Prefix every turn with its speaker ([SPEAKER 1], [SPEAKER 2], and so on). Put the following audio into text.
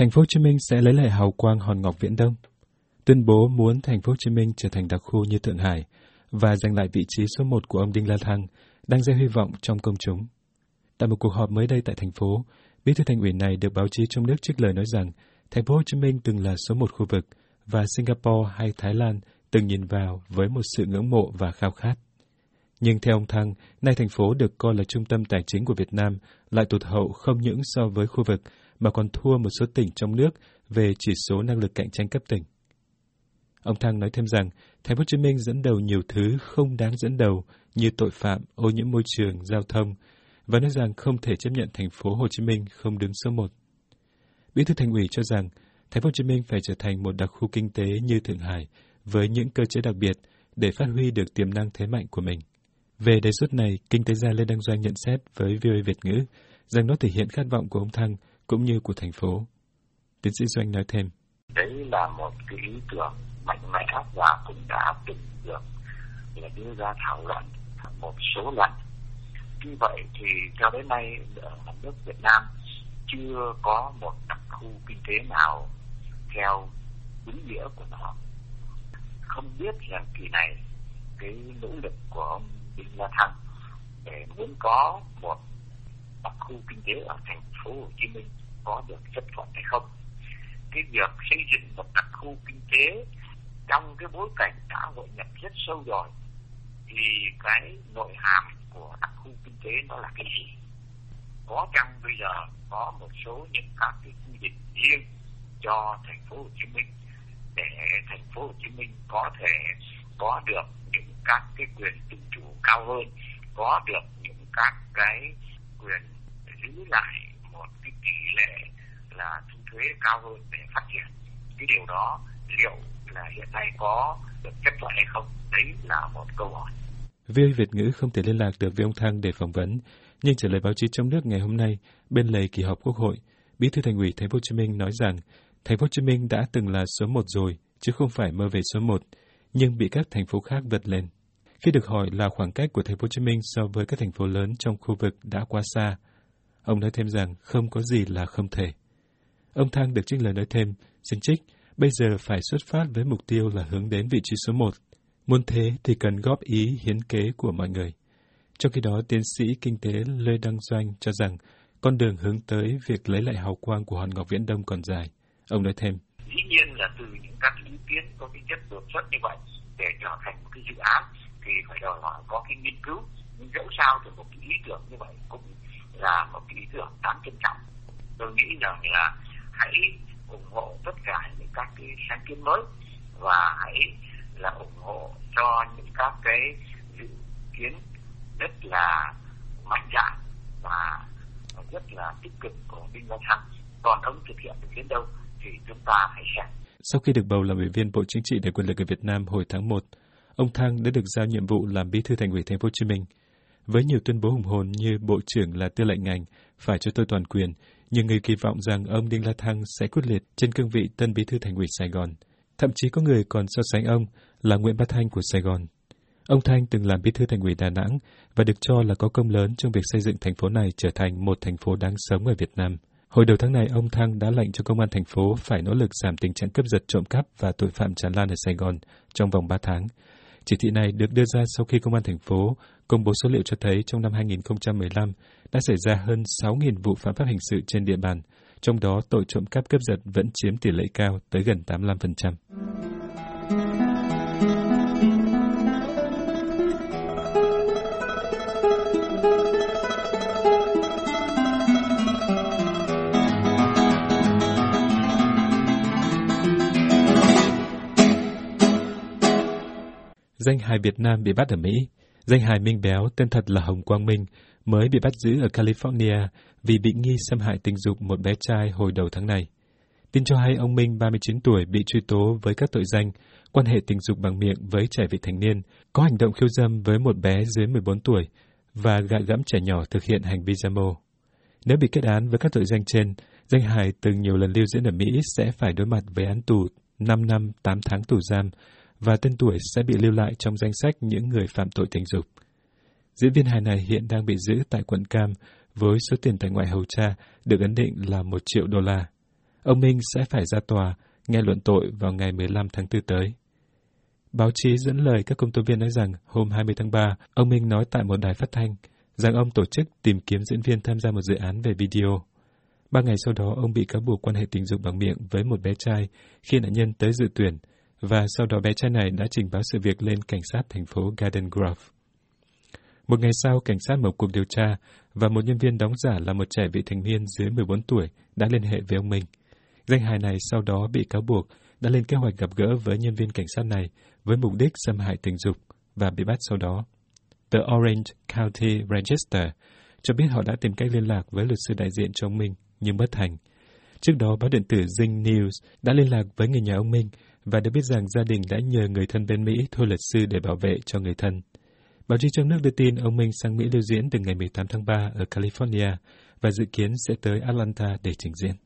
[SPEAKER 1] Thành phố Hồ Chí Minh sẽ lấy lại hào quang hòn ngọc Viễn Đông. Tuyên bố muốn Thành phố Hồ Chí Minh trở thành đặc khu như Thượng Hải và giành lại vị trí số 1 của ông Đinh La Thăng đang gieo hy vọng trong công chúng. Tại một cuộc họp mới đây tại thành phố, Bí thư Thành ủy này được báo chí trong nước trích lời nói rằng Thành phố Hồ Chí Minh từng là số 1 khu vực và Singapore hay Thái Lan từng nhìn vào với một sự ngưỡng mộ và khao khát. Nhưng theo ông Thăng, nay thành phố được coi là trung tâm tài chính của Việt Nam lại tụt hậu không những so với khu vực mà còn thua một số tỉnh trong nước về chỉ số năng lực cạnh tranh cấp tỉnh. Ông Thăng nói thêm rằng Thành phố Hồ Chí Minh dẫn đầu nhiều thứ không đáng dẫn đầu như tội phạm, ô nhiễm môi trường, giao thông và nói rằng không thể chấp nhận Thành phố Hồ Chí Minh không đứng số 1. Bí thư Thành ủy cho rằng Thành phố Hồ Chí Minh phải trở thành một đặc khu kinh tế như Thượng Hải với những cơ chế đặc biệt để phát huy được tiềm năng thế mạnh của mình. Về đề xuất này, kinh tế gia Lê Đăng Doanh nhận xét với VOA Việt ngữ rằng nó thể hiện khát vọng của ông Thăng cũng như của thành phố. Tiến sĩ Doanh nói thêm.
[SPEAKER 2] Đấy là một cái ý tưởng mạnh mẽ và cũng đã từng được đưa ra thảo luận một số lần. Tuy vậy thì cho đến nay ở mặt nước Việt Nam chưa có một đặc khu kinh tế nào theo đúng nghĩa của nó. Không biết rằng kỳ này cái nỗ lực của ông Đinh La Thăng để muốn có một đặc khu kinh tế ở Thành phố Hồ Chí Minh có được chấp thuận hay không. Cái việc xây dựng một đặc khu kinh tế trong cái bối cảnh đã hội nhập rất sâu rồi thì cái nội hàm của đặc khu kinh tế nó là cái gì? Có chăng bây giờ có một số những các cái quy định riêng cho Thành phố Hồ Chí Minh để Thành phố Hồ Chí Minh có thể có được những các cái quyền tự chủ cao hơn, có được những các cái quyền giữ lại một cái tỷ lệ là thu thuế cao hơn để phát triển. Cái điều đó liệu là hiện nay có được chấp thuận hay không? Đấy là một câu hỏi.
[SPEAKER 1] VOA Việt ngữ không thể liên lạc được với ông Thăng để phỏng vấn, nhưng trả lời báo chí trong nước ngày hôm nay bên lề kỳ họp Quốc hội, Bí thư Thành ủy Thành phố Hồ Chí Minh nói rằng Thành phố Hồ Chí Minh đã từng là số 1 rồi, chứ không phải mơ về số 1, nhưng bị các thành phố khác vượt lên. Khi được hỏi là khoảng cách của Thành phố Hồ Chí Minh so với các thành phố lớn trong khu vực đã quá xa, ông nói thêm rằng không có gì là không thể. Ông Thăng được trích lời nói thêm, xin trích, bây giờ phải xuất phát với mục tiêu là hướng đến vị trí số 1. Muốn thế thì cần góp ý hiến kế của mọi người. Trong khi đó, tiến sĩ kinh tế Lê Đăng Doanh cho rằng con đường hướng tới việc lấy lại hào quang của hòn ngọc Viễn Đông còn dài. Ông nói thêm.
[SPEAKER 2] Dĩ nhiên là từ những các ý kiến có tính chất đột xuất như vậy để trở thành một cái dự án thì phải đòi hỏi có cái nghiên cứu. Nhưng dẫu sao thì một cái ý tưởng như vậy cũng là một cái ý tưởng đáng trân trọng. Tôi nghĩ rằng là hãy ủng hộ tất cả những các cái sáng kiến mới và hãy là ủng hộ cho những các cái dự kiến rất là mạnh dạn và rất là tích cực của Đinh La Thăng. Còn ông thực hiện được đến đâu thì chúng ta hãy xem.
[SPEAKER 1] Sau khi được bầu làm Ủy viên Bộ Chính trị để quyền lực ở Việt Nam hồi tháng 1, ông Thăng đã được giao nhiệm vụ làm Bí thư Thành ủy Thành phố Hồ Chí Minh. Với nhiều tuyên bố hùng hồn như Bộ trưởng là tư lệnh ngành, phải cho tôi toàn quyền, nhiều người kỳ vọng rằng ông Đinh La Thăng sẽ quyết liệt trên cương vị Tân Bí thư Thành ủy Sài Gòn. Thậm chí có người còn so sánh ông là Nguyễn Bá Thanh của Sài Gòn. Ông Thanh từng làm Bí thư Thành ủy Đà Nẵng và được cho là có công lớn trong việc xây dựng thành phố này trở thành một thành phố đáng sống ở Việt Nam. Hồi đầu tháng này, ông Thăng đã lệnh cho công an thành phố phải nỗ lực giảm tình trạng cướp giật, trộm cắp và tội phạm tràn lan ở Sài Gòn trong vòng 3 tháng. Chỉ thị này được đưa ra sau khi công an thành phố công bố số liệu cho thấy trong năm 2015 đã xảy ra hơn 6.000 vụ phạm pháp hình sự trên địa bàn, trong đó tội trộm cắp cướp giật vẫn chiếm tỷ lệ cao tới gần 85%. Danh hài Việt Nam bị bắt ở Mỹ. Danh hài Minh Béo, tên thật là Hồng Quang Minh, mới bị bắt giữ ở California vì bị nghi xâm hại tình dục một bé trai hồi đầu tháng này. Tin cho hay ông Minh, 39 tuổi, bị truy tố với các tội danh quan hệ tình dục bằng miệng với trẻ vị thành niên, có hành động khiêu dâm với một bé dưới 14 tuổi và gạ gẫm trẻ nhỏ thực hiện hành vi dâm ô. Nếu bị kết án với các tội danh trên, danh hài từng nhiều lần lưu diễn ở Mỹ sẽ phải đối mặt với án tù 5 năm 8 tháng tù giam và tên tuổi sẽ bị lưu lại trong danh sách những người phạm tội tình dục. Diễn viên hài này hiện đang bị giữ tại quận Cam với số tiền tại ngoại hầu cha được ấn định là $1 triệu. Ông Minh sẽ phải ra tòa, nghe luận tội vào ngày 15 tháng 4 tới. Báo chí dẫn lời các công tố viên nói rằng hôm 20 tháng 3, ông Minh nói tại một đài phát thanh rằng ông tổ chức tìm kiếm diễn viên tham gia một dự án về video. 3 ngày sau đó, ông bị cáo buộc quan hệ tình dục bằng miệng với một bé trai khi nạn nhân tới dự tuyển, và sau đó bé trai này đã trình báo sự việc lên cảnh sát thành phố Garden Grove. Một ngày sau, cảnh sát mở cuộc điều tra, và một nhân viên đóng giả là một trẻ vị thành niên dưới 14 tuổi đã liên hệ với ông Minh. Danh hài này sau đó bị cáo buộc đã lên kế hoạch gặp gỡ với nhân viên cảnh sát này với mục đích xâm hại tình dục và bị bắt sau đó. The Orange County Register cho biết họ đã tìm cách liên lạc với luật sư đại diện cho ông Minh, nhưng bất thành. Trước đó, báo điện tử Zing News đã liên lạc với người nhà ông Minh và được biết rằng gia đình đã nhờ người thân bên Mỹ thuê luật sư để bảo vệ cho người thân. Báo chí trong nước đưa tin ông Minh sang Mỹ lưu diễn từ ngày 18 tháng 3 ở California và dự kiến sẽ tới Atlanta để trình diễn.